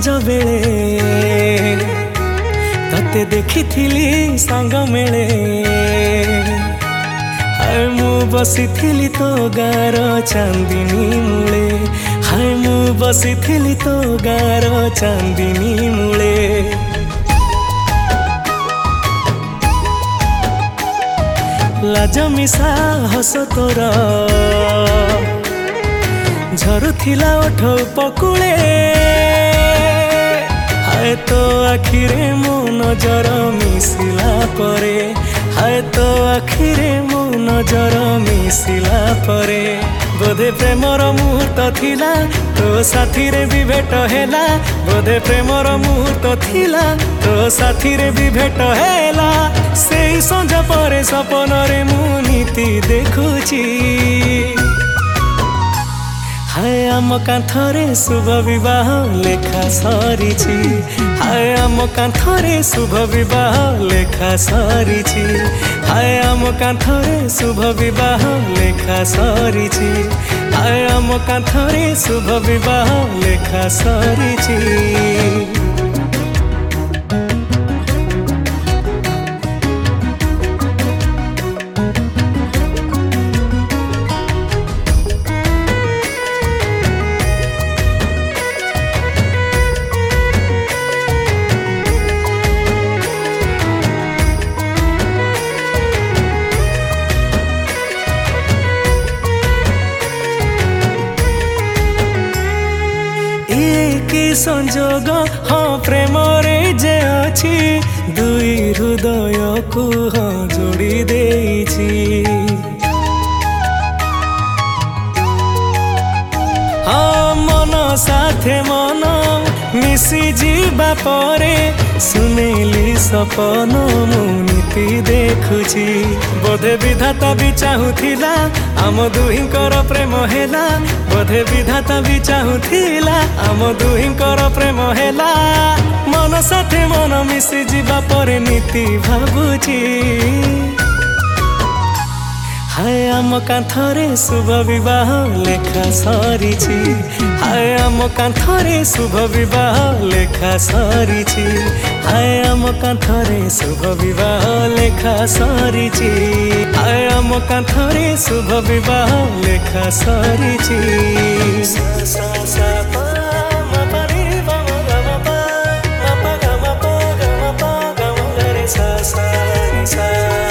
सज बेले तते देखिथिली संग मेले हाय मु बसिथिली तो गार चांदिनी मूले हाय मु बसिथिली तो गार चांदिनी मूले लाज मिसा हस तोर झरुथिला ओठ पकुले हाय तो आखिरे मो नजर मिसिला परे हाय तो आखिरे मो नजर मिसिला परे बोधे प्रेमर मुहूर्त थिला तो साथी रे भी भेट हेला बोधे प्रेमर मुहूर्त थिला तो साथी रे भी भेट हेला से संज परे सपन रे मु नीति देखुची हाय आम कांथरे शुभ विवाह लेखा सरीची हाय आम कांथरे शुभ विवाह लेखा सरीची हाय आम कांथरे शुभ विवाह लेखा सरीची हाय आम कांथरे शुभ विवाह लेखा सरीची संजोग हाँ प्रेम रे जे अच्छी दुई हृदय को हाँ जोड़ी देइछि हाँ मन साथे मन मिसी जीवा परे सुनेली सपन मु नीति देखुची बोधे विधाता भी चाहूथिला आम दुहिंकर प्रेम हेला बोधे विधाता भी चाहूथिला आम दुहिंकर प्रेम हेला मन साथे मन मिसी जीवा परे नीति भाबुची हाय आम कांथरे शुभ विवाह लेखा सरीची हाय आम कांथरे शुभ विवाह लेखा सरीची हाय आम कांथरे शुभ विवाह लेखा सरीची हाय आम कांथरे शुभ विवाह लेखा सरीची सा सा सा पा मा पा रे पा मा गा मा पा मा पा गा मा पा गा मा पा गा मा गा रे सा सा रे सा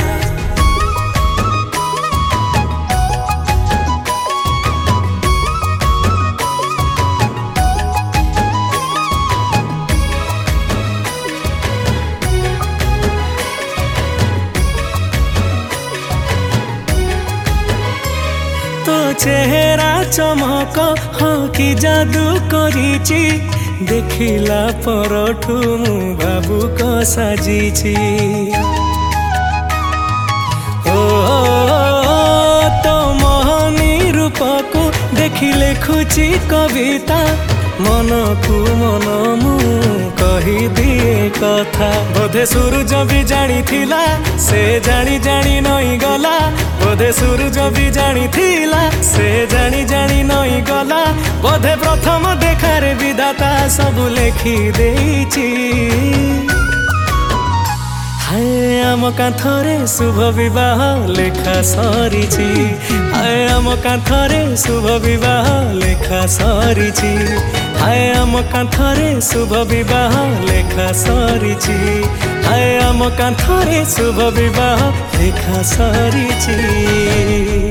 चेहरा चमक हाँ कि जादू करिची देखिला परठू मु भावुक साजिची ओ तो मोहनी रूप को देखि लेखुची कविता मन को मन मु कही दिए कथा बोधे सूरज भी जानी थिला से जानी जानी नई गला बोधे सूरज भी जानी थिला से जानी जानी नई गला बोधे प्रथम देखारे विधाता सब लेखि देइची हाय आम कांथरे शुभ विवाह लेखा सरीची हाय आम कांथरे शुभ विवाह लेखा सरीची हाय आम कांथरे शुभ विवाह लेखा सरीची हाय आम कांथरे शुभ विवाह लेखा सरीची।